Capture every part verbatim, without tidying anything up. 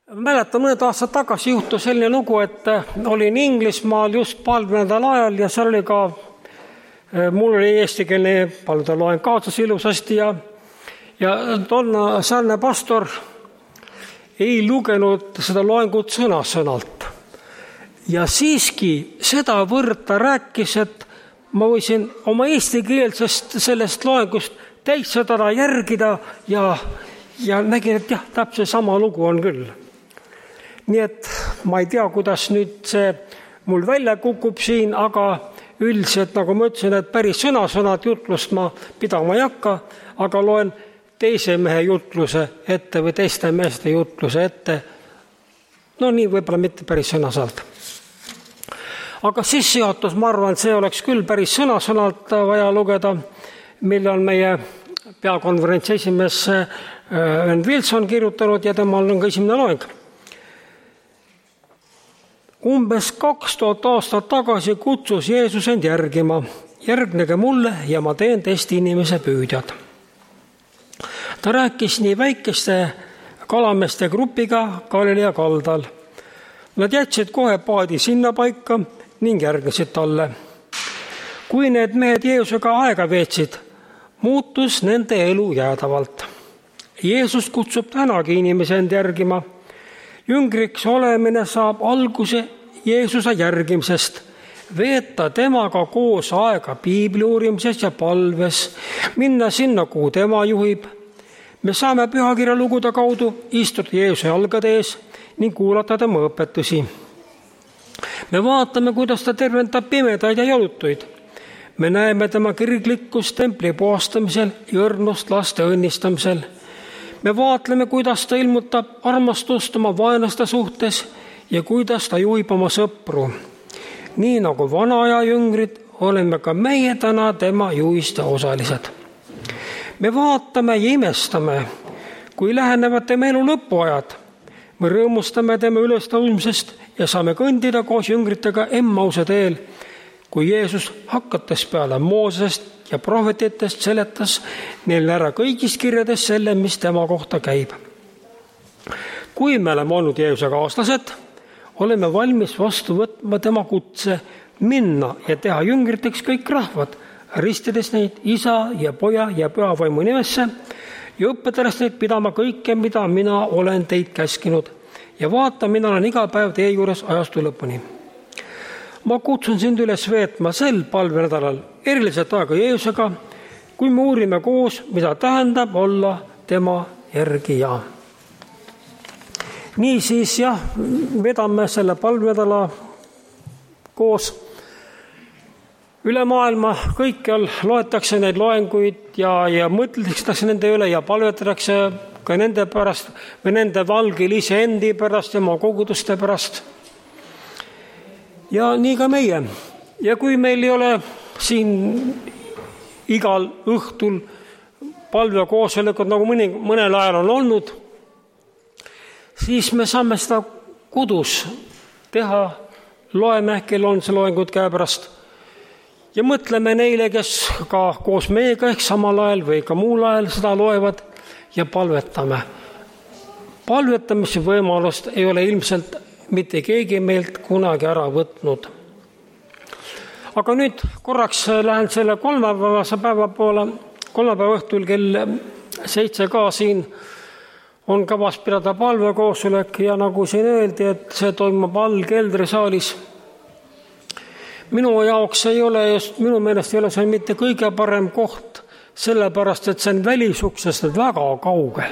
Mäletan, mõned aastad tagasi juhtus selline lugu, et olin Inglismaal just palvenädala ajal ja seal oli ka, mul oli eestikeelne palvenädala loeng kaasas ilusasti ja, ja tonna sealne pastor ei lugenud seda loengut sõna-sõnalt. Ja siiski seda võrd ta rääkis, et ma võisin oma eestikeelsest sellest loengust täitsa teda järgida ja, ja nägin, et jah, täpselt sama lugu on küll. Nii et ma ei tea, kuidas nüüd see mul välja kukub siin, aga üldiselt, nagu ma ütlesin, et päris sõna-sõnad jutlust ma pidama ei hakka, aga loen teise mehe jutluse ette või teiste meeste jutluse ette. No nii võib-olla mitte päris sõna-sõnalt. Aga sissejuhatus, ma arvan, et see oleks küll päris sõna-sõnalt vaja lugeda, mille on meie peakonverentsi esimees Ven Wilson kirjutanud ja temal on ka esimene loeng. Umbes kaks tuhat aastat tagasi kutsus Jeesus end järgima. Järgnege mulle ja ma teen teist inimese püüdjad. Ta rääkis nii väikeste kalameeste grupiga Galilea kaldal. Nad jätsid kohe paadi sinna paika ning järgnesid talle. Kui need mehed Jeesusega aega veetsid, muutus nende elu jäädavalt. Jeesus kutsub tänagi inimese end järgima. Jüngriks olemine saab alguse Jeesuse järgimisest, veeta temaga koos aega piibli uurimises ja palves, minna sinna, kuhu tema juhib. Me saame pühakirja lugude kaudu istuda Jeesuse jalgade ees ning kuulata tema õpetusi. Me vaatame, kuidas ta tervendab pimedaid ja jalutuid. Me näeme tema kirglikkust templi puhastamisel ja õrnust laste õnnistamisel. Me vaatleme, kuidas ta ilmutab armastust oma vaenlaste suhtes ja kuidas ta juhib oma sõpru. Nii nagu vana aja jüngrid, oleme ka meie täna tema juhiste osalised. Me vaatame ja imestame, kui lähenevad tema elu lõpuajad. Me rõõmustame tema ülestõusmisest ja saame kõndida koos jüngritega Emmause teel, kui Jeesus hakates peale Moosest ja prohvetitest seletas neile ära kõigis kirjades selle, mis tema kohta käib. Kui me oleme olnud Jeesuse kaaslased, oleme valmis vastu võtma tema kutse minna ja teha jüngriteks kõik rahvad, ristides neid isa ja poja ja pühavaimu nimesse ja õpetades neid pidama kõike, mida mina olen teid käskinud. Ja vaata, mina olen iga päev teie juures ajastu lõpuni. Ma kutsun sind üles veetma sel palvenädalal eriliselt aega Jeesusega, kui me uurime koos, mida tähendab olla tema järgija. Nii siis jah, vedame selle palvenädala koos. Üle maailma kõikjal loetakse neid loenguid ja, ja mõtletakse nende üle ja palvetatakse ka nende pärast või nende valgil iseendi pärast ja oma koguduste pärast. Ja nii ka meie. Ja kui meil ei ole siin igal õhtul palvekoosolekud, nagu mõni, mõnel ajal on olnud, siis me saame seda kodus teha, loeme, kel on see loengud käepärast ja mõtleme neile, kes ka koos meiega ehk samal ajal või ka muul ajal seda loevad ja palvetame. Palvetamise võimalust ei ole ilmselt mitte keegi meilt kunagi ära võtnud. Aga nüüd korraks lähen selle kolmapäevase päeva poole. Kolmapäeva õhtul kell seitse ka siin on kavas pidada palvekoosolek ja nagu siin öeldi, et see toimub all keldrisaalis. Minu jaoks ei ole just, minu meelest ei ole see mitte kõige parem koht, sellepärast, et see on välisuksest väga kaugel.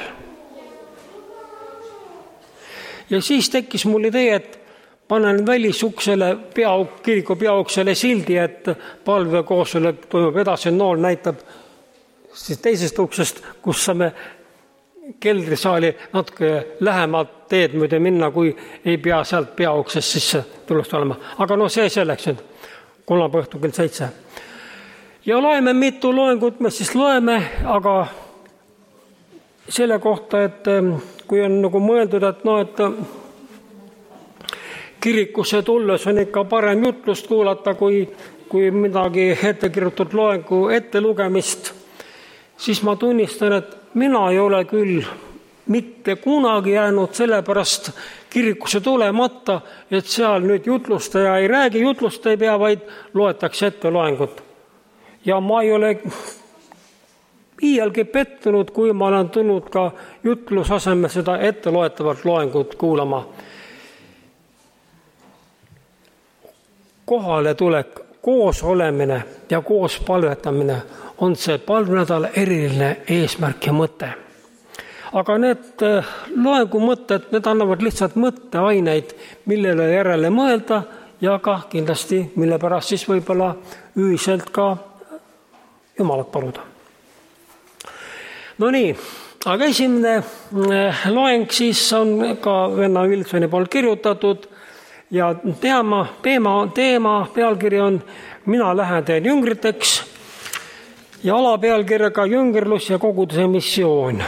Ja siis tekkis mul idee, et panen välisuksele peauk, kiriku peauksele sildi, et palvekoosolek toimub edasi, nool näitab siis teisest uksest, kus saame keldrisaali natuke lähemalt teed mööda minna, kui ei pea sealt peauksest sisse tulust olema. Aga no see selleks nüüd, kolmapäeva õhtul kell seitse. Ja loeme mitu loengut, me siis loeme, aga selle kohta, et kui on nagu mõeldud, et no, et kirikusse tulles on ikka parem jutlust kuulata, kui, kui midagi ette kirjutatud loengu ette lugemist, siis ma tunnistan, et mina ei ole küll mitte kunagi jäänud sellepärast kirikusse tulemata, et seal nüüd jutlustaja ei räägi, jutlusta ei pea, vaid loetakse ette loengut. Ja ma ei ole iialgi pettunud, kui ma olen tulnud ka jutlusasemel seda ette loetavalt loengut kuulama. Kohale tulek, koos olemine ja koos palvetamine on see palvenädala eriline eesmärk ja mõte. Aga need loengu mõtted, need annavad lihtsalt mõtteaineid, millele järele mõelda ja ka kindlasti, mille pärast siis võib-olla ühiselt ka Jumalat paluda. No nii, aga esimene loeng siis on ka venna Wilsoni poolt kirjutatud ja teema, teema, teema pealkiri on Mina lähen teen jüngriteks ja alapealkirjaga Jüngerlus ja koguduse missioon.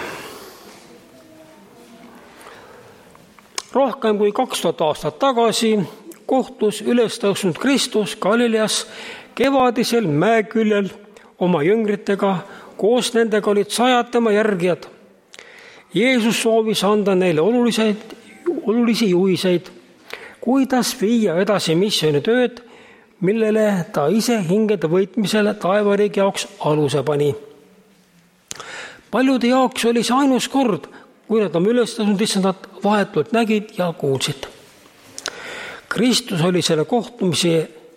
Rohkem kui kaks tuhat aastat tagasi kohtus üles tõusnud Kristus Galileas kevadisel mäeküljel oma jüngritega, koos nendega olid sajad tema järgijad. Jeesus soovis anda neile oluliseid, olulisi juhiseid, kuidas viia edasi missioonitööd, millele ta ise hingede võitmisele taevariigi jaoks aluse pani. Paljude jaoks oli see ainus kord, kui nad oma ülestõusnud issandat vahetult nägid ja kuulsid. Kristus oli selle kohtumise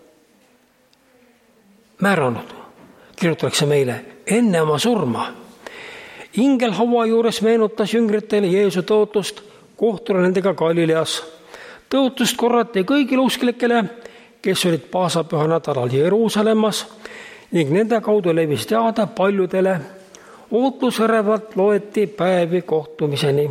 määranud, kirjutatakse meile, enne oma surma. Ingel haua juures meenutas jüngritele Jeesuse tõotust kohtuda nendega Galileas. Tõotust korrati kõigile usklikele, kes olid paasapüha nädalal Jeruusalemmas ning nende kaudu levis teada paljudele. Ootusärevalt loeti päevi kohtumiseni.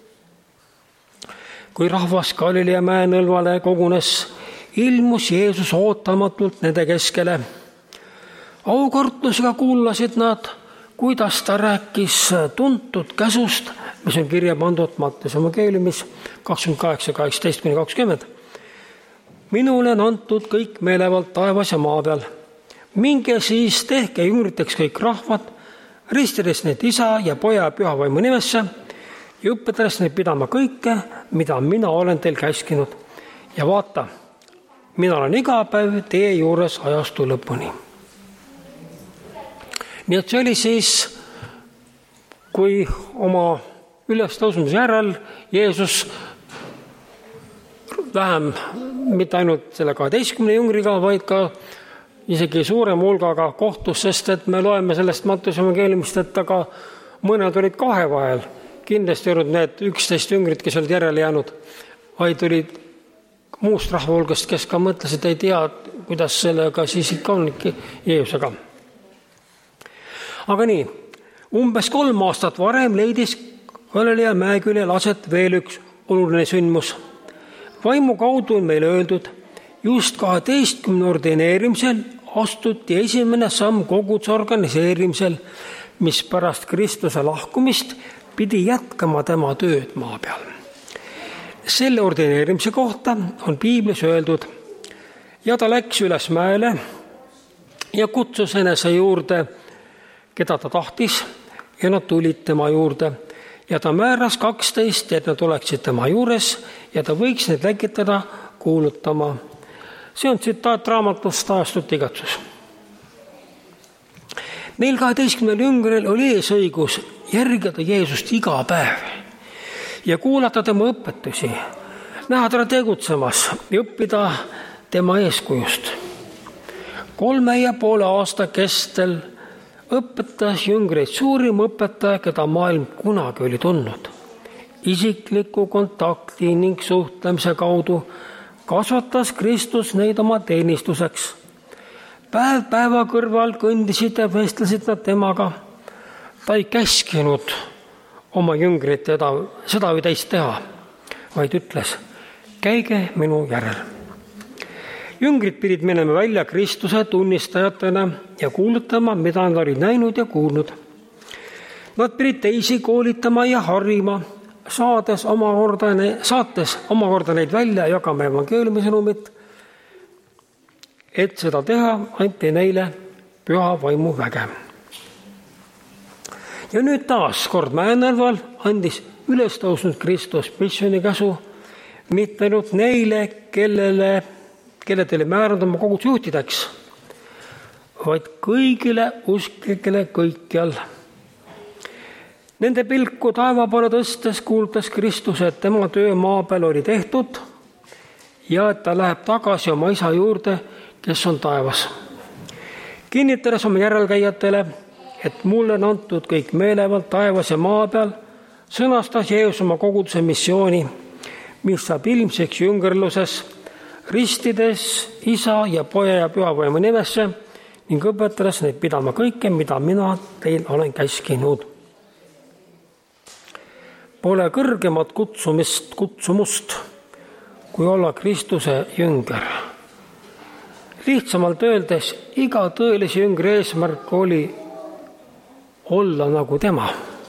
Kui rahvas Galilea mäenõlvale kogunes, ilmus Jeesus ootamatult nende keskele. Aukartusega kuulasid nad, kuidas ta rääkis tuntud käsust, mis on kirja pandud Matteuse evangeeliumis kakskümmend kaheksa, kaheksateist kuni kakskümmend. Minule on antud kõik meelevald taevas ja maa peal. Minge siis tehke jüngriteks kõik rahvad, ristides neid isa ja poja pühavaimu nimesse ja õpetades neid pidama kõike, mida mina olen teil käskinud. Ja vaata, mina olen iga päev teie juures ajastu lõpuni. Nii et see oli siis, kui oma ülestõusmise järel Jeesus vähem, mitte ainult selle kaheteistkümne jüngriga, vaid ka isegi suurem hulgaga kohtus, sest et me loeme sellest Matteuse evangeeliumist, et aga mõned olid kahe vahel. Kindlasti olid need üksteist jüngrit, kes olid järele jäänud, vaid olid muust rahva hulgast, kes ka mõtlesid, ei tea, kuidas sellega siis ikka on Jeesusega. Aga nii, umbes kolm aastat varem leidis Galilea mäeküljel aset veel üks oluline sündmus. Vaimu kaudu on meile öeldud, just kaheteistkümne ordineerimisel astuti esimene samm koguduse organiseerimisel, mis pärast Kristuse lahkumist pidi jätkama tema tööd maa peal. Selle ordineerimise kohta on piiblis öeldud, ja ta läks üles mäele ja kutsus enese juurde, keda ta tahtis, ja nad tulid tema juurde. Ja ta määras kaksteist, et nad oleksid tema juures ja ta võiks neid läkitada kuulutama. See on tsitaat raamatust Taastut igatsus. Neil kaheteistkümnel jüngril oli eesõigus järgida Jeesust iga päev ja kuulata tema õpetusi, näha teda tegutsemas ja õppida tema eeskujust. Kolme ja poole aasta kestel õpetas jüngreid suurim õpetaja, keda maailm kunagi oli tundnud. Isikliku kontakti ning suhtlemise kaudu kasvatas Kristus neid oma teenistuseks. Päev päeva kõrval kõndisid ja vestlesid nad temaga. Ta ei käskinud oma jüngrit teda, seda või teist teha, vaid ütles, käige minu järel. Jüngrid pidid minema välja Kristuse tunnistajatena ja kuulutama, mida nad olid näinud ja kuulnud. Nad pidid teisi koolitama ja harima, saades omakorda, saates omakorda neid välja jagama evangeeliumi sõnumit, et seda teha anti neile püha vaimu väge. Ja nüüd taas kord mäenõlval andis üles tõusnud Kristus missioonikäsu mitte ainult neile, kellele, kelle ta oli määranud oma koguduse juhtideks, vaid kõigile usklikele kõikjal. Nende pilku taeva poole tõstes kuulutas Kristus, et tema töö maa peal oli tehtud ja et ta läheb tagasi oma isa juurde, kes on taevas. Kinnitades oma järelkäijatele, et mulle on antud kõik meelevald taevas ja maa peal, sõnastas Jeesus oma koguduse missiooni, mis saab ilmseks jüngerluses, ristides isa ja poja ja pühavaimu nimesse ning õpetades neid pidama kõike, mida mina teil olen käskinud. Pole kõrgemat kutsumist, kutsumust, kui olla Kristuse jünger. Lihtsamalt öeldes, iga tõelise jüngri eesmärk oli olla nagu tema.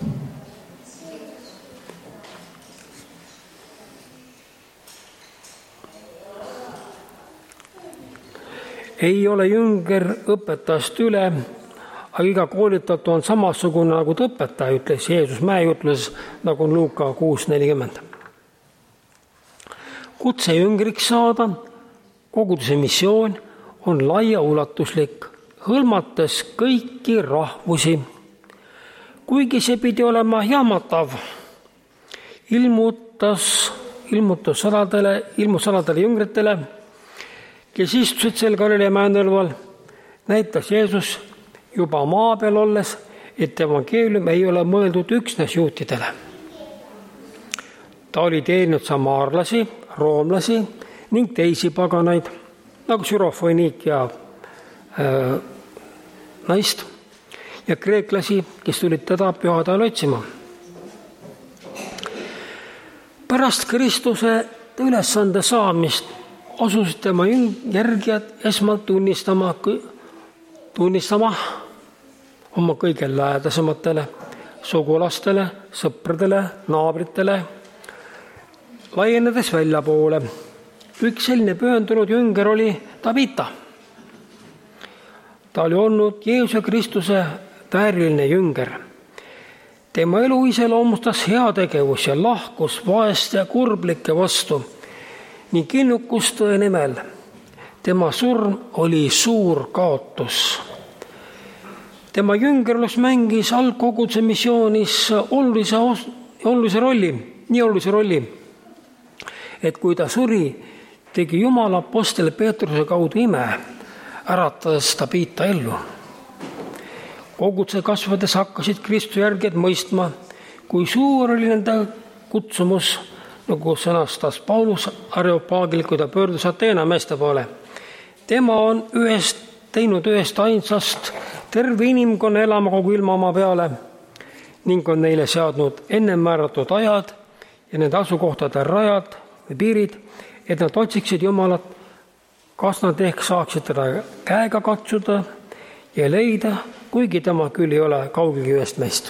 Ei ole jünger õpetajast üle, aga iga koolitatu on samasugune nagu ta õpetaja, ütles Jeesus mäejutluses, nagu on Luuka kuus nelikümmend. Kutse jüngriks saada, koguduse missioon on laiaulatuslik, hõlmates kõiki rahvusi. Kuigi see pidi olema jahmatav, ilmutas, ilmutus saladele, ilmus saladele jüngritele, kes istusid sel Galilea mäenõlval, näitas Jeesus juba maa peal olles, et evangeelium ei ole mõeldud üksnes juutidele. Ta oli teeninud samaarlasi, roomlasi ning teisi paganaid, nagu Sürofoniik ja äh, naist ja kreeklasi, kes tulid teda pühade ajal otsima. Pärast Kristuse ülesande saamist asusid tema järgijad esmalt tunnistama, tunnistama oma kõige lähedasematele, sugulastele, sõpradele, naabritele, laienedes väljapoole. Üks selline pühendunud jünger oli Tabita. Ta oli olnud Jeesuse Kristuse vääriline jünger. Tema elu iseloomustas heategevus ja lahkus vaeste ja kurblike vastu ning innukus tõe nimel. Tema surm oli suur kaotus. Tema jüngerlus mängis algkoguduse missioonis olulise, olulise rolli, nii olulise rolli, et kui ta suri, tegi Jumala apostel Peetruse kaudu ime, äratades Tabita ellu. Koguduse kasvades hakkasid Kristuse järgijad mõistma, kui suur oli nende kutsumus, nagu sõnastas Paulus Areopaagil, kui ta pöördus Ateena meeste poole. Tema on ühest, teinud ühest ainsast terve inimkonna elama kogu ilmamaa peale ning on neile seadnud ennem määratud ajad ja nende asukohtade rajad või piirid, et nad otsiksid Jumalat, kas nad ehk saaksid teda käega katsuda ja leida, kuigi tema küll ei ole kaugelgi ühest meist.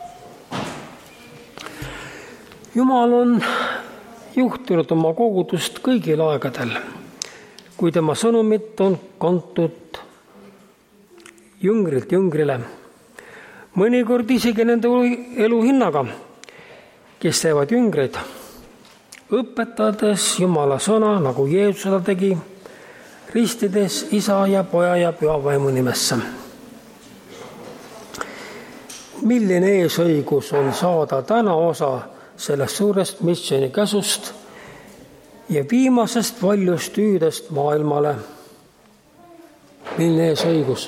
Jumal on juhtinud oma kogudust kõigil aegadel, kui tema sõnumit on kantud jüngrilt jüngrile, mõnikord isegi nende elu hinnaga, kes teevad jüngreid, õpetades Jumala sõna, nagu Jeesus seda tegi, ristides isa ja poja ja pühavaimu nimesse. Milline eesõigus on saada täna osa sellest suurest missiooni käsust ja viimasest valjust hüüdest maailmale. Milline eesõigus?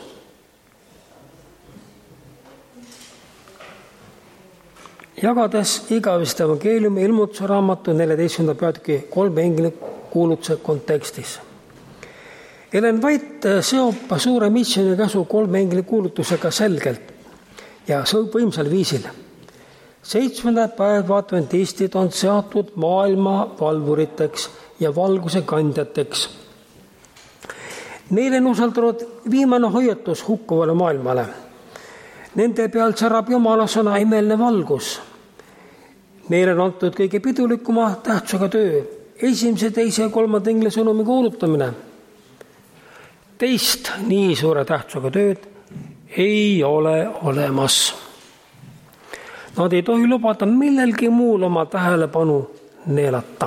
Jagades igavest evangeeliumi ilmutuse raamatu neljateistkümnenda peatüki kolme ingli kuulutuse kontekstis. Ellen White seob suure missiooni käsu kolme ingli kuulutusega selgelt ja võimsal viisil. Seitsmendad päevad adventistid on seatud maailma valvuriteks ja valguse kandjateks. Neile on usaldatud viimane hoiatus hukkuvale maailmale. Nende peal särab Jumala sõna imeline valgus. Neile on antud kõige pidulikuma tähtsusega töö, esimese, teise ja kolmanda ingli sõnumi kuulutamine. Teist nii suure tähtsusega tööd ei ole olemas. Nad ei tohi lubada millelgi muul oma tähelepanu neelata.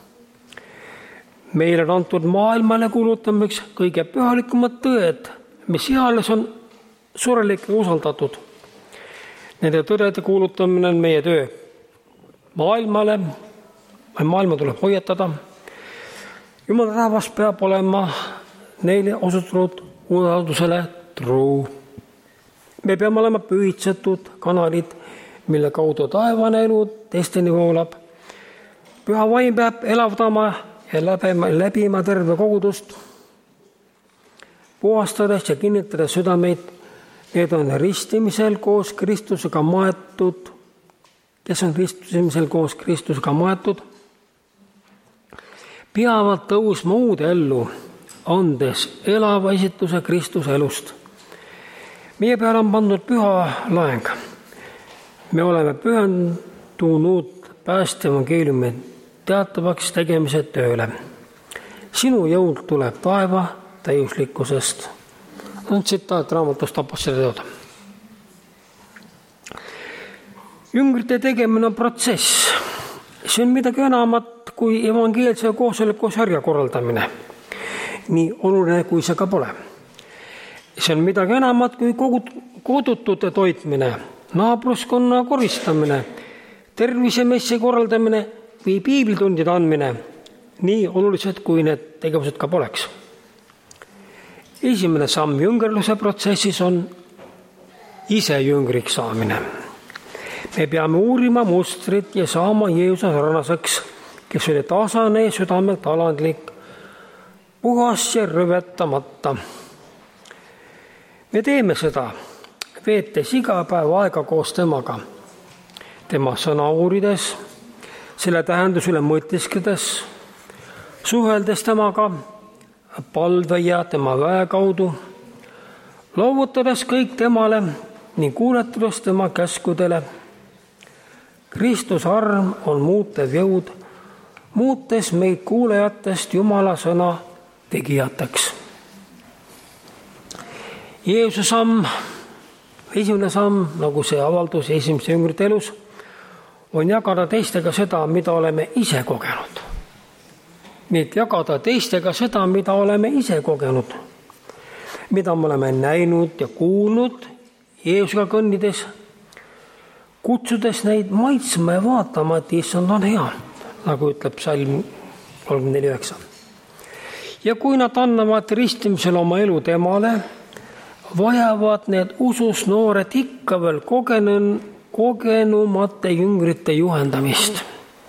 Meile on antud maailmale kuulutamiseks kõige pühalikumad tõed, mis eales on surelikke usaldatud. Nende tõdede kuulutamine on meie töö. Maailmale, maailma tuleb hoiatada. Jumala rahvas peab olema neile osutunud usaldusele truu. Me peame olema pühitsetud kanalid, mille kaudu taevane elu teisteni voolab. Püha vaim peab elavdama ja läbima, läbima terve kogudust, puhastades ja kinnitades südameid. Need on ristimisel koos Kristusega maetud, kes on ristimisel koos Kristusega maetud, peavad tõusma uude ellu, andes elava esituse Kristuse elust. Meie peale on pandud püha laeng. Me oleme pühendunud pääste evangeeliumi teatavaks tegemise tööle. Sinu jõud tuleb taeva täiuslikkusest. On tsitaat raamatust Apostlite teod. Jüngrite tegemine on protsess. See on midagi enamat kui evangeelse koosoleku sarja korraldamine. Nii oluline, kui see ka pole. See on midagi enamat kui kodutute toitmine, naabruskonna koristamine, tervisemessi korraldamine või piiblitundide andmine, nii olulised, kui need tegevused ka poleks. Esimene samm jüngerluse protsessis on ise jüngriks saamine. Me peame uurima mustrit ja saama Jeesuse sarnaseks, kes oli tasane südamelt alandlik, puhas ja rüvetamata. Me teeme seda, veetes iga päev aega koos temaga, tema sõna uurides, selle tähendusele mõtiskledes, suheldes temaga, palve ja tema väe kaudu, loovutades kõik temale ning kuuletudes tema käskudele. Kristus arm on muutev jõud, muutes meid kuulejatest Jumala sõna tegijateks. Jeesuse samm, esimene samm, nagu see avaldus esimese jüngrite elus, on jagada teistega seda, mida oleme ise kogenud. Nii jagada teistega seda, mida oleme ise kogenud, mida me oleme näinud ja kuulnud Jeesusega kõnnides, kutsudes neid maitsma ja vaatama, et issand on hea, nagu ütleb Psalm kolmkümmend neli üheksa. Ja kui nad annavad ristimisel oma elu temale, vajavad need usus noored ikka veel kogenu, kogenumate jüngrite juhendamist.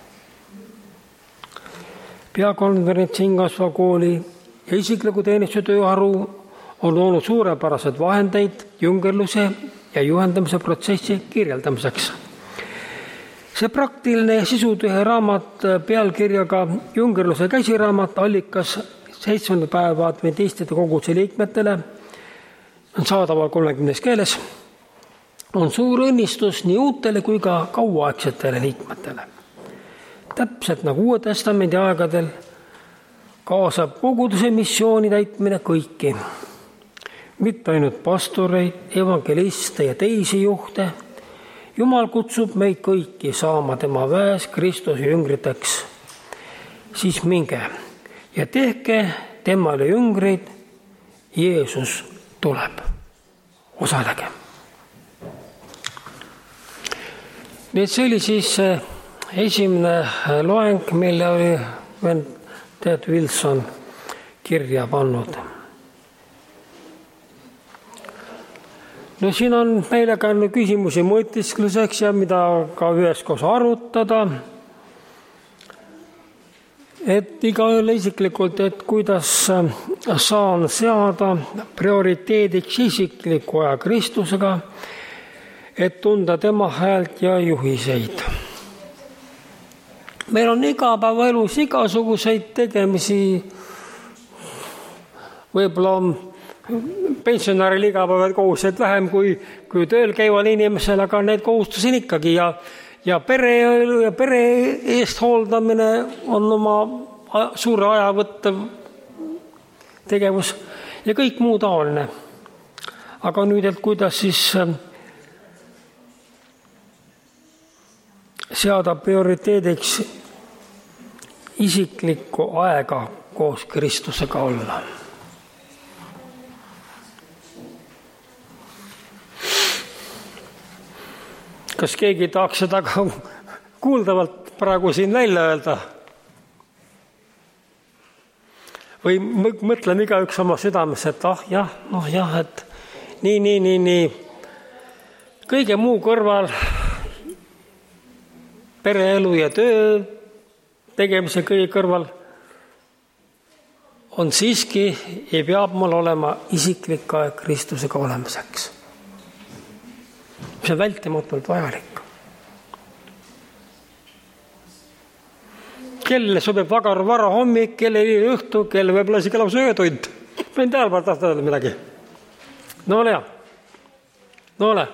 Peakonverentsi Ingasva kooli ja isikliku teenistuse tööharu on loonud suurepärased vahendeid jüngerluse ja juhendamise protsessi kirjeldamiseks. See praktiline sisutühe raamat pealkirjaga Jüngerluse käsiraamat allikas seitsmenda päeva adventistide koguduse liikmetele on saadaval kolmekümnes keeles, on suur õnnistus nii uutele kui ka kauaaegsetele liikmetele. Täpselt nagu Uue Testamendi aegadel kaasab koguduse missiooni täitmine kõiki, mitte ainult pastoreid, evangeliste ja teisi juhte. Jumal kutsub meid kõiki saama tema väes Kristuse jüngriteks. Siis minge ja tehke temale jüngreid, Jeesus tuleb. Osalege. Nii see oli siis esimene loeng, mille oli vend Ted Wilson kirja pannud. No siin on meile ka küsimusi mõtiskluseks ja mida ka üheskoos arutada. Et igaühele isiklikult, et kuidas saan seada prioriteediks isikliku aja Kristusega, et tunda tema häält ja juhiseid. Meil on igapäevaelus igasuguseid tegemisi, võib-olla on pensionäril igapäevad kohustused vähem kui, kui tööl käival inimesel, aga need kohustused ikkagi ja, ja pere, ja pere eest hooldamine on oma suure aja võttev tegevus ja kõik muu taoline. Aga nüüd, et kuidas siis seada prioriteediks isiklikku aega koos Kristusega olla. Kas keegi tahaks seda ka kuuldavalt praegu siin välja öelda? Või mõtleme igaüks oma südames, et ah jah, noh jah, et nii, nii, nii, nii. Kõige muu kõrval, pereelu ja töö tegemise kõige kõrval on siiski ja peab mul olema isiklik aeg Kristusega olemiseks. See on vältimatult vajalik. Kelle sobib vagar vara hommik, kelle õhtu, kelle võib-olla isegi lausa öötund. Võin tähelpalt tahta öelda midagi. No ole hea. No ole.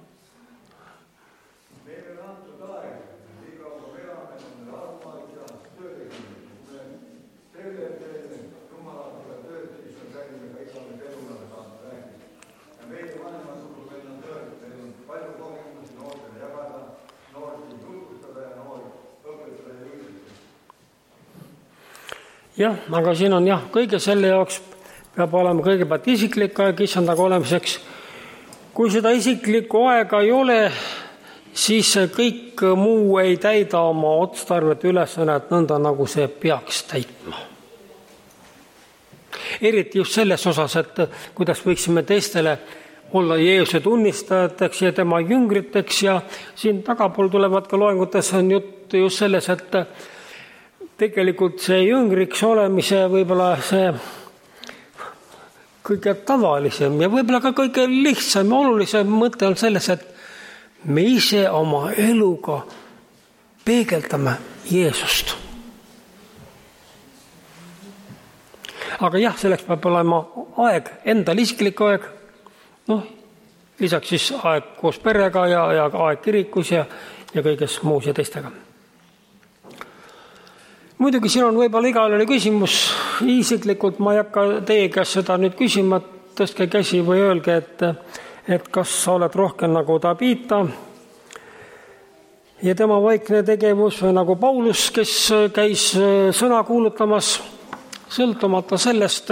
Jah, aga siin on jah, kõige selle jaoks peab olema kõigepealt isiklik aeg issandaga olemiseks. Kui seda isiklikku aega ei ole, siis kõik muu ei täida oma otstarvet ülesannet nõnda, nagu see peaks täitma. Eriti just selles osas, et kuidas võiksime teistele olla Jeesuse tunnistajateks ja tema jüngriteks ja siin tagapool tulevad ka loengutes on jutt just selles, et tegelikult see jüngriks olemise võib-olla see kõige tavalisem ja võib-olla ka kõige lihtsam ja olulisem mõte on selles, et me ise oma eluga peegeldame Jeesust. Aga jah, selleks peab olema aeg, endal isiklik aeg, noh, lisaks siis aeg koos perega ja, ja aeg kirikus ja, ja kõiges muus ja teistega. Muidugi siin on võib-olla igal oli küsimus, isiklikult ma ei hakka teie käest seda nüüd küsima, tõstke käsi või öelge, et, et kas sa oled rohkem nagu Tabita ja tema vaikne tegevus või nagu Paulus, kes käis sõna kuulutamas, sõltumata sellest,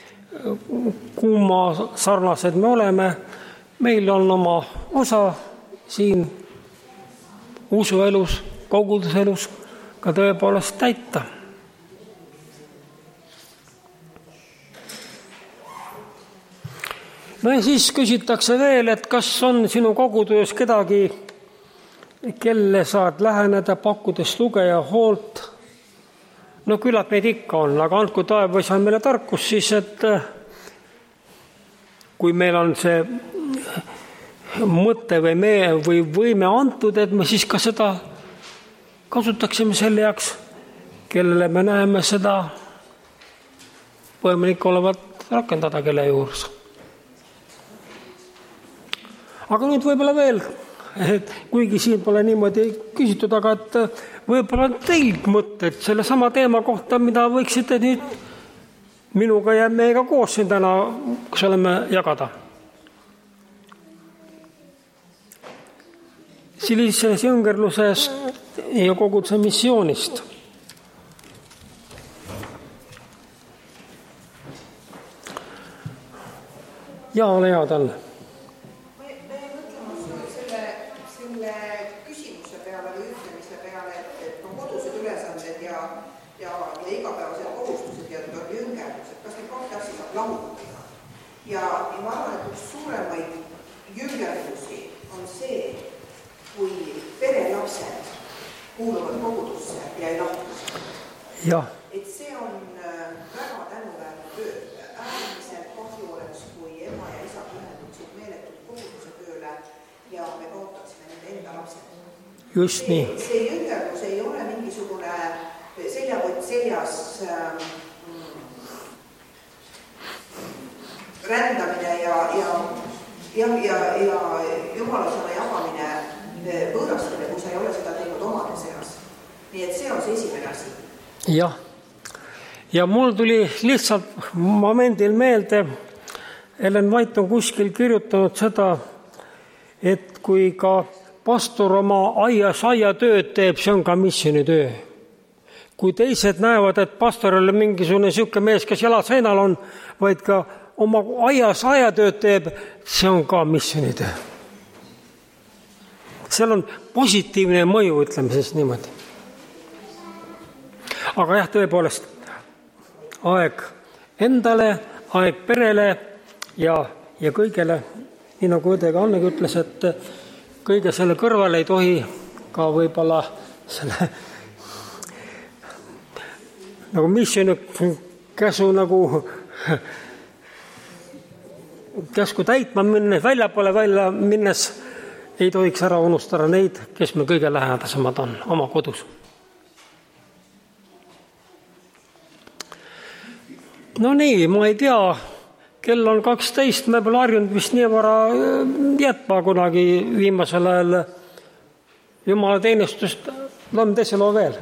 kumma sarnased me oleme, meil on oma osa siin usuelus, koguduselus, ka tõepoolest täita. No ja siis küsitakse veel, et kas on sinu kogutöös kedagi, kelle saad läheneda, pakkudes lugeja hoolt. No küllap neid ikka on, aga andku taevas on meile tarkus siis, et kui meil on see mõte või, me, või võime antud, et me siis ka seda kasutaksime selle jaoks, kellele me näeme seda võimalik olevat rakendada kelle juures. Aga nüüd võib-olla veel, et kuigi siin pole niimoodi küsitud, aga et võib-olla on teil mõtted selle sama teema kohta, mida võiksite nüüd minuga ja meiega koos siin täna, kus oleme jagada. Sellises jõngerluses ja koguduse missioonist. Ja ole hea, Talle. Me ei mõtlema selle, selle küsimuse peale või ütlemise peale, et, et on kodused ülesanded ja, ja, ja igapäevased kohustused ja on jõngerlused. Kas need kahte asja saab lahutada? Ja, ja ma arvan, et üks suuremaid jõngerlusi on see, kui perelapsed kuuluvad kogudusse ja ei lahtu. Ja. Et see on väga tänuväärne töö. Äärmiselt kahju oleks, kui ema ja isa pühenduksid meeletud koguduse tööle ja me kaotaksime nende enda lapsed. Just see, nii. See jõngerlus ei ole mingisugune seljakott seljas ähm, rändamine ja, ja, ja, ja, ja jumalasõna jagamine võõrastele, kui sa ei ole seda teinud omade seas. Nii et see on see esimene asi. Jah. Ja mul tuli lihtsalt momendil meelde, Ellen White on kuskil kirjutanud seda, et kui ka pastor oma aias aiatööd teeb, see on ka missioonitöö. Kui teised näevad, et pastor oli mingisugune siuke mees, kes jalad seinal on, vaid ka oma aias aiatööd teeb, see on ka missioonitöö. Seal on positiivne mõju, ütleme siis niimoodi. Aga jah, tõepoolest, aeg endale, aeg perele ja, ja kõigele, nii nagu õdega Annegi ütles, et kõige selle kõrval ei tohi ka võib-olla selle nagu missiooni käsu nagu käsku täitma minnes, väljapoole välja minnes ei tohiks ära unustada neid, kes meil kõige lähedasemad on oma kodus. No nii, ma ei tea, kell on kaksteist, me pole harjunud vist nii vara jätma kunagi viimasel ajal Jumala teenistust, loeme teise loo veel.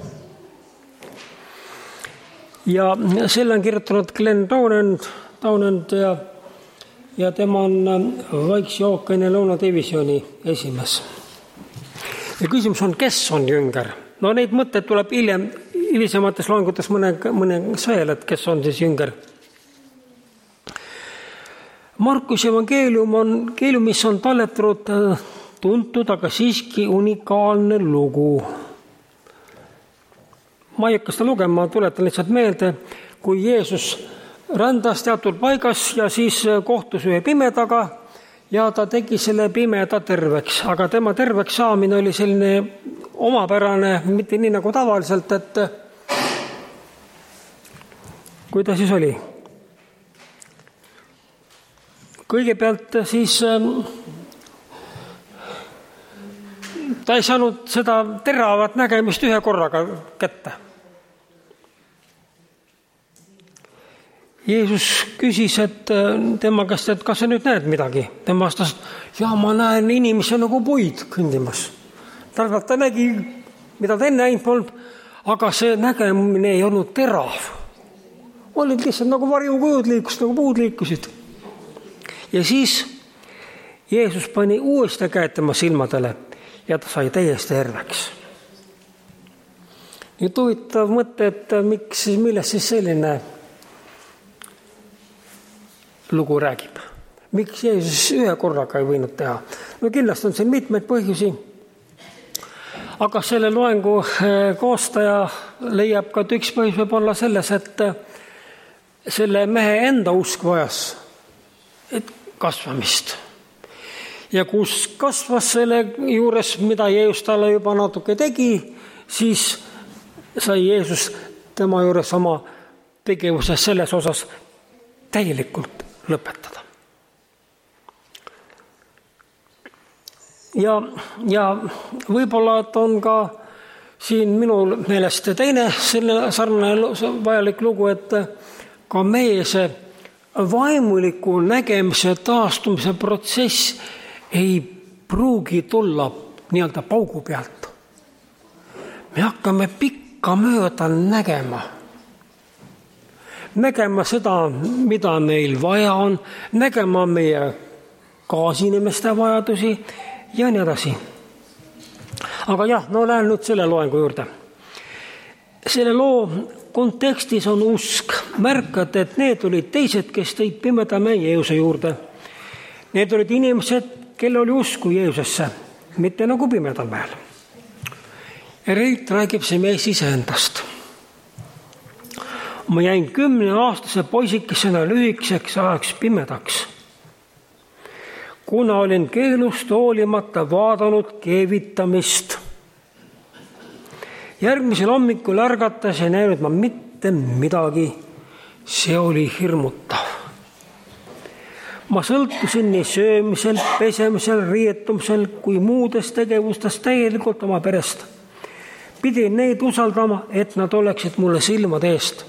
Ja selle on kirjutanud Glenn Townend, Townend ja, ja tema on Vaikse ookeani lõunadivisjoni esimees. Ja küsimus on, kes on jünger? No neid mõtteid tuleb hiljem, hilisemates loengutes mõne, mõne sõel, et kes on siis jünger. Markus evangeelium on, keeliumis on talletanud tuntud, aga siiski unikaalne lugu. Ma ei hakka seda lugema, tuletan lihtsalt meelde, kui Jeesus rändas teatud paigas ja siis kohtus ühe pimedaga ja ta tegi selle pimeda terveks, aga tema terveks saamine oli selline omapärane, mitte nii nagu tavaliselt, et kui ta siis oli. Kõigepealt siis ta ei saanud seda teravat nägemist ühe korraga kätte. Jeesus küsis, et tema käest, et kas sa nüüd näed midagi? Tema vastas, ja ma näen inimese nagu puid kõndimas. Targalt ta nägi, mida ta enne näinud polnud, aga see nägemine ei olnud terav. Olid lihtsalt nagu varjukujud liikus, nagu puud liikusid. Ja siis Jeesus pani uuesti käed tema silmadele ja ta sai täiesti terveks. Nüüd huvitav mõte, et miks, millest siis selline lugu räägib. Miks Jeesus ühe korraga ei võinud teha? No kindlasti on siin mitmeid põhjusi, aga selle loengu koostaja leiab ka, et üks põhjus võib olla selles, et selle mehe enda usk vajas et kasvamist. Ja kus kasvas selle juures, mida Jeesus talle juba natuke tegi, siis sai Jeesus tema juures oma tegevuses selles osas täielikult lõpetada. Ja, ja võib-olla on ka siin minul meelest teine selle sarnane vajalik lugu, et ka meie see vaimuliku nägemise taastumise protsess ei pruugi tulla nii-öelda paugu pealt. Me hakkame pikka mööda nägema. Nägema seda, mida meil vaja on, nägema meie kaasinimeste vajadusi ja nii edasi. Aga jah, no lähen nüüd selle loengu juurde. Selle loo kontekstis on usk. Märkad, et need olid teised, kes tõid pimeda mehe Jeesuse juurde. Need olid inimesed, kelle oli usku Jeesusesse, mitte nagu pimedal mehel. Ereit räägib see mees iseendast. Ma jäin kümne aastase poisikesena lühikeseks ajaks pimedaks, kuna olin keelust hoolimata vaadanud keevitamist. Järgmisel hommikul ärgates ei näinud ma mitte midagi. See oli hirmutav. Ma sõltusin nii söömisel, pesemisel, riietumisel kui muudes tegevustes täielikult oma perest. Pidin neid usaldama, et nad oleksid mulle silmade eest.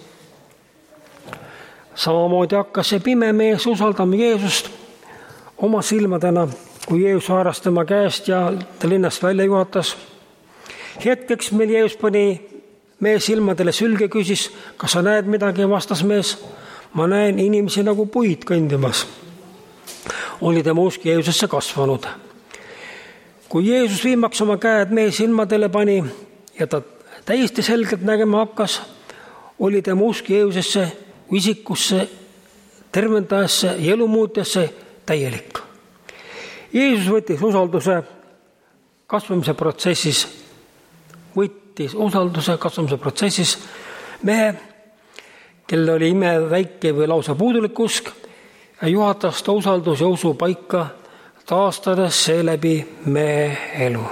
Samamoodi hakkas see pime mees usaldama Jeesust oma silmadena, kui Jeesus haaras tema käest ja ta linnast välja juhatas. Hetkeks meil Jeesus pani mees silmadele sülge, küsis, kas sa näed midagi, vastas mees. Ma näen inimesi nagu puid kõndimas. Oli tema usk Jeesusesse kasvanud. kui Jeesus viimaks oma käed mehe silmadele pani ja ta täiesti selgelt nägema hakkas, oli tema usk Jeesusesse, isikusse, tervendajasse ja elumuutjasse täielik. Jeesus võttis usalduse kasvamise protsessis, võttis usalduse kasvamise protsessis mehe, kellel oli ime väike või lausa puudulik usk, ja juhatas ta usaldus ja usu paika, taastades seeläbi mehe elu.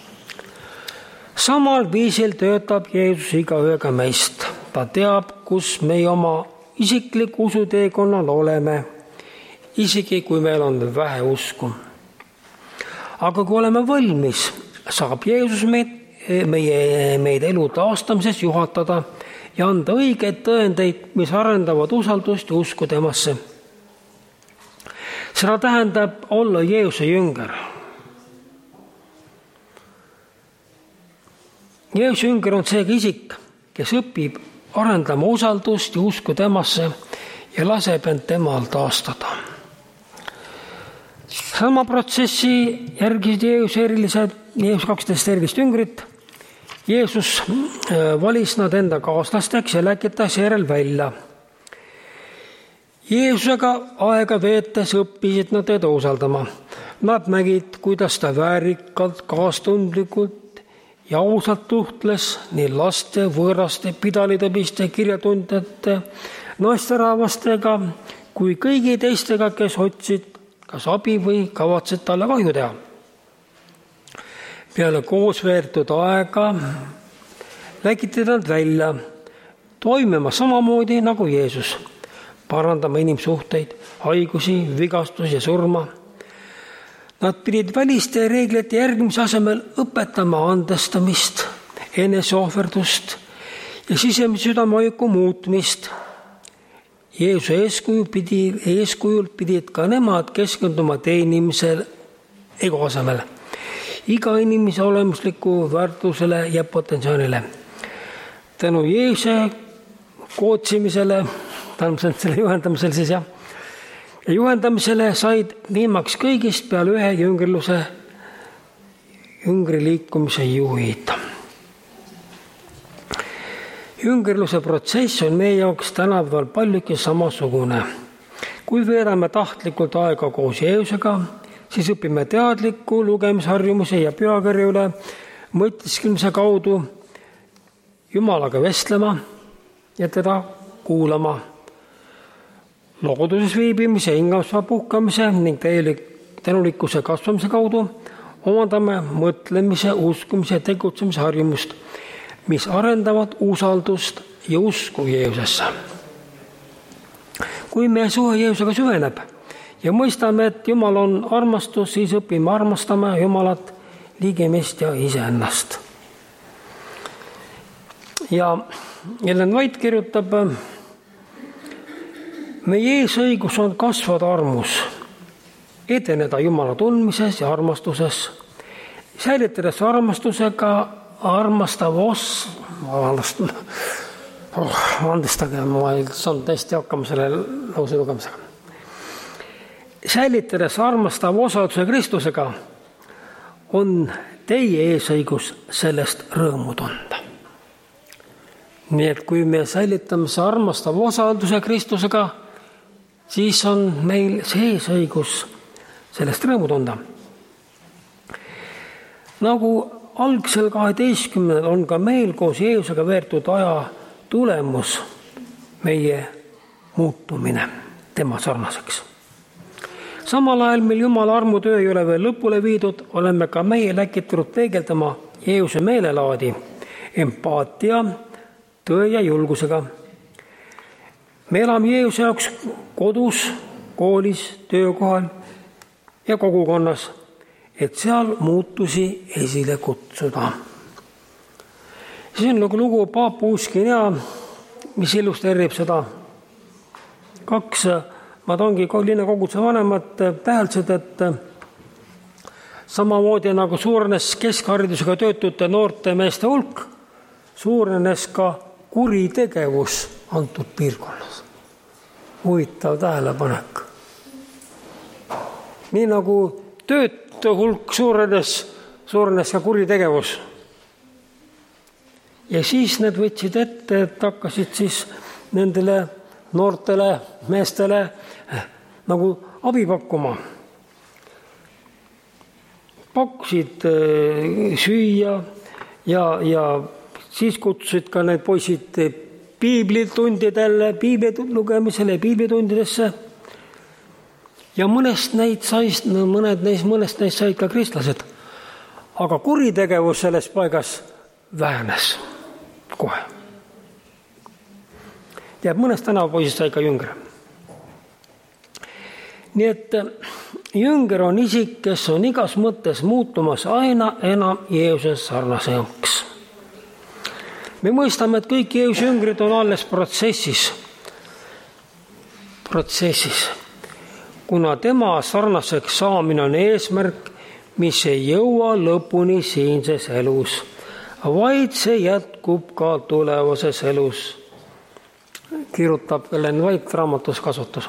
Samal viisil töötab Jeesus igaühega meist. Ta teab, kus meie oma isiklik usuteekonnal oleme, isegi kui meil on vähe usku. Aga kui oleme valmis, saab Jeesus meid, meie, meid elu taastamises juhatada ja anda õigeid tõendeid, mis arendavad usaldust ja usku temasse. Seda tähendab olla Jeesuse jünger. Jeesuse jünger on seega isik, kes õpib arendama usaldust ja usku temasse ja laseb end temal taastada. Sama protsessi järgisid Jeesus erilised, Jeesus kaksteist erilist jüngrit. Jeesus valis nad enda kaaslasteks ja läkitas järel välja. Jeesusega aega veetes õppisid nad teda usaldama. Nad nägid, kuidas ta väärikalt, kaastundlikult ja ausalt suhtles nii laste, võõraste, pidalitõbiste, kirjatundjate, naisterahvastega kui kõigi teistega, kes otsid kas abi või kavatsid talle kahju teha. Peale koos veetud aega läkiti nad välja, toimima samamoodi nagu Jeesus, parandama inimsuhteid, haigusi, vigastusi ja surma. Nad pidid väliste reeglite järgimise asemel õpetama andestamist, eneseohverdust ja sisemise südamehoiaku muutmist. Jeesuse eeskuju pidi, eeskujul pidid ka nemad keskenduma teenimisel ego asemel, iga inimese olemusliku väärtusele ja potentsiaalile. Tänu Jeesuse kootsimisele, tänu selle juhendamisel siis jah, ja juhendamisele said viimaks kõigist peale ühe jüngriluse, jüngri liikumise juhid. Jüngriluse protsess on meie jaoks tänapäeval paljugi samasugune. Kui veedame tahtlikult aega koos Jeesusega, siis õpime teadliku lugemisharjumuse ja pühakirja üle mõtisklemise kaudu Jumalaga vestlema ja teda kuulama. Looduses viibimise, hingamise puhkamise ning tänulikkuse kasvamise kaudu omandame mõtlemise, uskumise ja tegutsemise harjumust, mis arendavad usaldust ja usku Jeesusesse. Kui meie suhe Jeesusega süveneb ja mõistame, et Jumal on armastus, siis õpime armastama Jumalat, liigemist ja iseennast. Ja Ellen White kirjutab, meie eesõigus on kasvada armus, edeneda Jumala tundmises ja armastuses, säilitades armastusega armastav os, vabandust, oh, andestage, ma ei saanud täiesti hakkama selle lause lugemisega. Säilitades armastav osaduse Kristusega on teie eesõigus sellest rõõmu tunda. Nii et kui me säilitame see armastav osaduse Kristusega, siis on meil see eesõigus sellest rõõmu tunda. Nagu algsel kaheteistkümnel on ka meil koos Jeesusega veertud aja tulemus meie muutumine tema sarnaseks. Samal ajal, mil Jumala armutöö ei ole veel lõpule viidud, oleme ka meie läkitunud peegeldama Jeesuse meelelaadi, empaatia, tõe ja julgusega. Me elame Jeesuse jaoks kodus, koolis, töökohal ja kogukonnas, et seal muutusi esile kutsuda. See on nagu lugu Paap Uuskinea, mis illustreerib seda. Kaks Madongi linnakoguduse vanemad täheldasid, et samamoodi nagu suurenes keskharidusega töötute noorte meeste hulk, suurenes ka kuritegevus antud piirkonnas. Huvitav tähelepanek. Nii nagu töötu hulk suurenes, suurenes ka kuritegevus. Ja siis need võtsid ette, et hakkasid siis nendele noortele meestele nagu abi pakkuma. Pakkusid süüa ja, ja siis kutsusid ka need poisid piiblitundidele, piibli lugemisele ja piiblitundidesse. Ja mõnest neid saist, no mõned neist, mõnest neist said ka kristlased. Aga kuritegevus selles paigas vähenes kohe. Ja mõnest tänavapoisist sai ka jünger. Nii et jünger on isik, kes on igas mõttes muutumas aina enam Jeesuse sarnasemaks. Me mõistame, et kõik Jeesuse jüngrid on alles protsessis. Protsessis. Kuna tema sarnaseks saamine on eesmärk, mis ei jõua lõpuni siinses elus, vaid see jätkub ka tulevases elus, kirjutab Ellen White raamatus Kasvatus.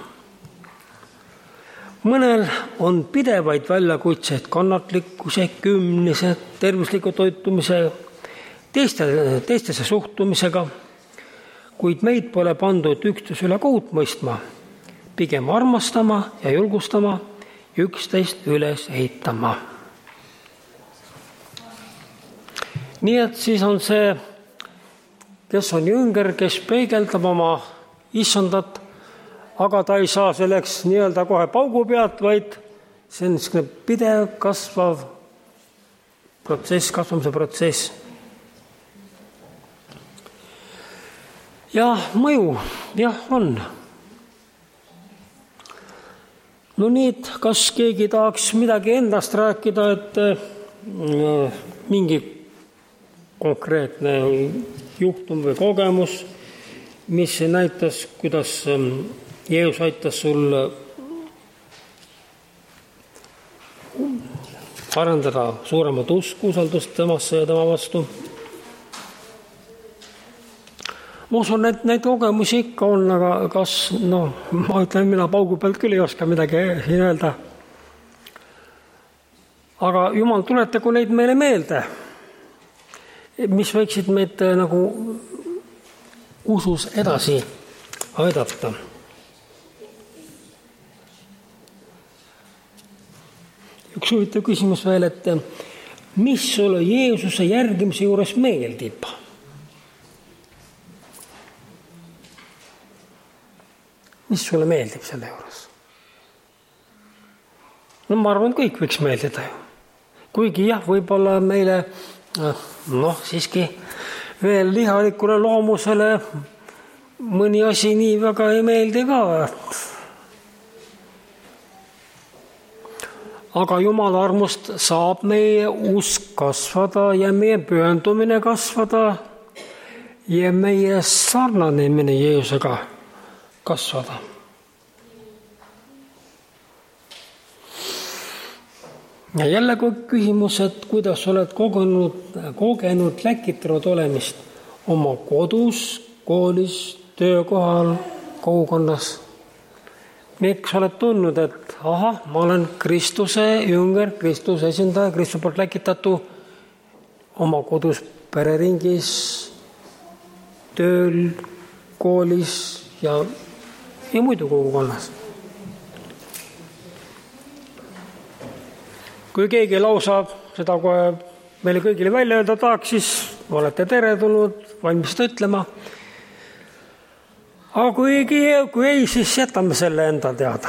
Mõnel on pidevaid väljakutseid kannatlikkuse, kümnise, tervisliku toitumise, teiste, teistese suhtumisega, kuid meid pole pandud üksteise üle kohut mõistma, pigem armastama ja julgustama, üksteist üles ehitama. Nii et siis on see, kes on jünger, kes peegeldab oma issandat, aga ta ei saa selleks nii-öelda kohe paugu pealt, vaid see on niisugune pidev kasvav protsess, kasvamise protsess. Ja mõju, jah, on. No nii, kas keegi tahaks midagi endast rääkida, et äh, mingi konkreetne juhtum või kogemus, mis näitas, kuidas Jeesus aitas sul arendada suuremat usku, usaldust temasse ja tema vastu. Ma usun, et neid kogemusi ikka on, aga kas, no, ma ütlen, mina paugu pealt küll ei oska midagi siin öelda. Aga Jumal, tuletagu neid meile meelde, mis võiksid meid nagu usus edasi aidata. Üks huvitav küsimus veel, et mis sulle Jeesuse järgimise juures meeldib? Mis sulle meeldib selle juures? No ma arvan, kõik võiks meeldida ju. Kuigi jah, võib-olla meile, noh, siiski veel lihalikule loomusele mõni asi nii väga ei meeldi ka. Aga Jumala armust saab meie usk kasvada ja meie pühendumine kasvada ja meie sarnanemine Jeesusega kasvada. Ja jälle küsimus, et kuidas oled kogenud, kogenud läkitanud olemist oma kodus, koolis, töökohal, kogukonnas. Miks oled tundnud, et aha, ma olen Kristuse jünger, Kristuse esindaja, Kristuse poolt läkitatu oma kodus, pereringis, tööl, koolis ja ja muidu kogukonnas. Kui keegi lausa seda kohe meile kõigile välja öelda tahaks, siis olete teretulnud, valmis seda ütlema. Aga kui, kui ei, siis jätame selle enda teada.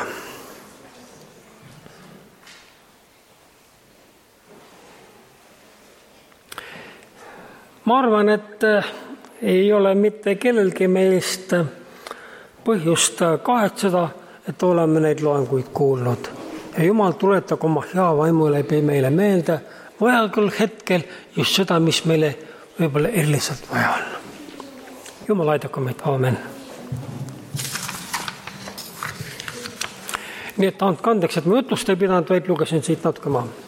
Ma arvan, et ei ole mitte kellelgi meist põhjust kahetseda, et oleme neid loenguid kuulnud. Ja Jumal tuletab oma hea vaimu läbi meile meelde vajakul hetkel just seda, mis meile võib-olla eriliselt vaja on. Jumal aidaku meid, aamen. Nii et andke andeks, et ma jutlust ei pidanud, vaid lugesin siit natuke maha.